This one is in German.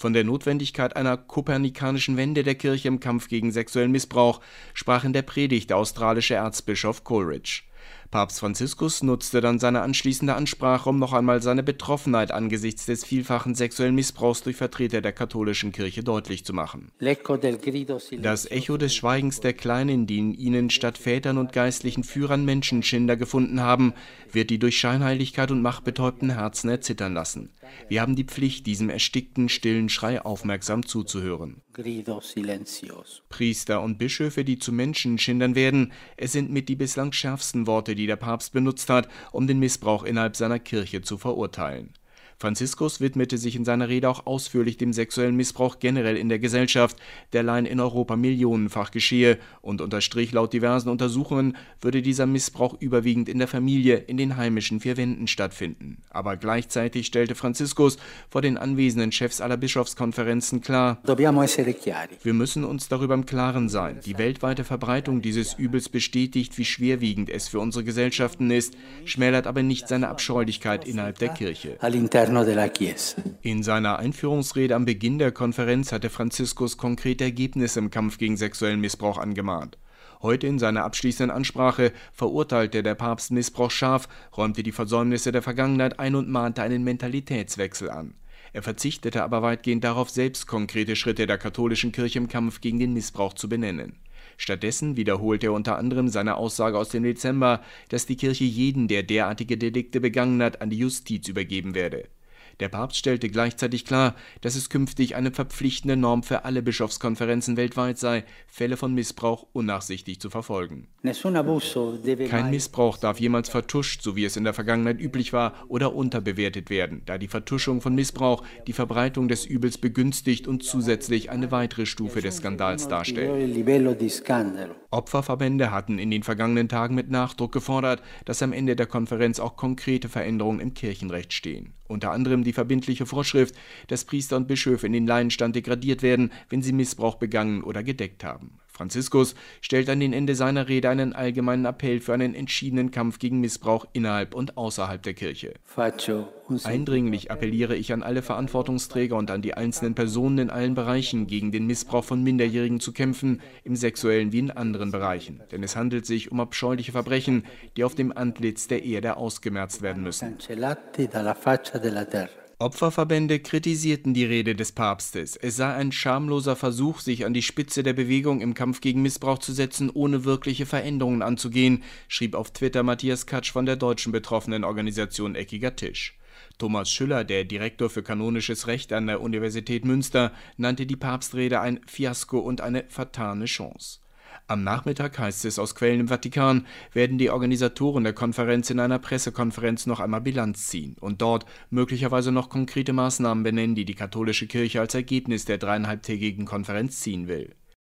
Von der Notwendigkeit einer kopernikanischen Wende der Kirche im Kampf gegen sexuellen Missbrauch sprach in der Predigt der australische Erzbischof Coleridge. Papst Franziskus nutzte dann seine anschließende Ansprache, um noch einmal seine Betroffenheit angesichts des vielfachen sexuellen Missbrauchs durch Vertreter der katholischen Kirche deutlich zu machen. Das Echo des Schweigens der Kleinen, die in ihnen statt Vätern und geistlichen Führern Menschenschinder gefunden haben, wird die durch Scheinheiligkeit und Macht betäubten Herzen erzittern lassen. Wir haben die Pflicht, diesem erstickten, stillen Schrei aufmerksam zuzuhören. Priester und Bischöfe, die zu Menschenschindern werden, es sind mit die bislang schärfsten Worte, die der Papst benutzt hat, um den Missbrauch innerhalb seiner Kirche zu verurteilen. Franziskus widmete sich in seiner Rede auch ausführlich dem sexuellen Missbrauch generell in der Gesellschaft, der allein in Europa millionenfach geschehe, und unterstrich, laut diversen Untersuchungen würde dieser Missbrauch überwiegend in der Familie, in den heimischen vier Wänden stattfinden. Aber gleichzeitig stellte Franziskus vor den anwesenden Chefs aller Bischofskonferenzen klar: Wir müssen uns darüber im Klaren sein. Die weltweite Verbreitung dieses Übels bestätigt, wie schwerwiegend es für unsere Gesellschaften ist, schmälert aber nicht seine Abscheulichkeit innerhalb der Kirche. In seiner Einführungsrede am Beginn der Konferenz hatte Franziskus konkrete Ergebnisse im Kampf gegen sexuellen Missbrauch angemahnt. Heute in seiner abschließenden Ansprache verurteilte der Papst Missbrauch scharf, räumte die Versäumnisse der Vergangenheit ein und mahnte einen Mentalitätswechsel an. Er verzichtete aber weitgehend darauf, selbst konkrete Schritte der katholischen Kirche im Kampf gegen den Missbrauch zu benennen. Stattdessen wiederholte er unter anderem seine Aussage aus dem Dezember, dass die Kirche jeden, der derartige Delikte begangen hat, an die Justiz übergeben werde. Der Papst stellte gleichzeitig klar, dass es künftig eine verpflichtende Norm für alle Bischofskonferenzen weltweit sei, Fälle von Missbrauch unnachsichtig zu verfolgen. Kein Missbrauch darf jemals vertuscht, so wie es in der Vergangenheit üblich war, oder unterbewertet werden, da die Vertuschung von Missbrauch die Verbreitung des Übels begünstigt und zusätzlich eine weitere Stufe des Skandals darstellt. Opferverbände hatten in den vergangenen Tagen mit Nachdruck gefordert, dass am Ende der Konferenz auch konkrete Veränderungen im Kirchenrecht stehen. Unter anderem die verbindliche Vorschrift, dass Priester und Bischöfe in den Laienstand degradiert werden, wenn sie Missbrauch begangen oder gedeckt haben. Franziskus stellt an den Ende seiner Rede einen allgemeinen Appell für einen entschiedenen Kampf gegen Missbrauch innerhalb und außerhalb der Kirche. Eindringlich appelliere ich an alle Verantwortungsträger und an die einzelnen Personen in allen Bereichen, gegen den Missbrauch von Minderjährigen zu kämpfen, im sexuellen wie in anderen Bereichen. Denn es handelt sich um abscheuliche Verbrechen, die auf dem Antlitz der Erde ausgemerzt werden müssen. Opferverbände kritisierten die Rede des Papstes. Es sei ein schamloser Versuch, sich an die Spitze der Bewegung im Kampf gegen Missbrauch zu setzen, ohne wirkliche Veränderungen anzugehen, schrieb auf Twitter Matthias Katsch von der deutschen Betroffenenorganisation Eckiger Tisch. Thomas Schüller, der Direktor für kanonisches Recht an der Universität Münster, nannte die Papstrede ein Fiasko und eine vertane Chance. Am Nachmittag, heißt es aus Quellen im Vatikan, werden die Organisatoren der Konferenz in einer Pressekonferenz noch einmal Bilanz ziehen und dort möglicherweise noch konkrete Maßnahmen benennen, die die katholische Kirche als Ergebnis der 3,5-tägigen Konferenz ziehen will.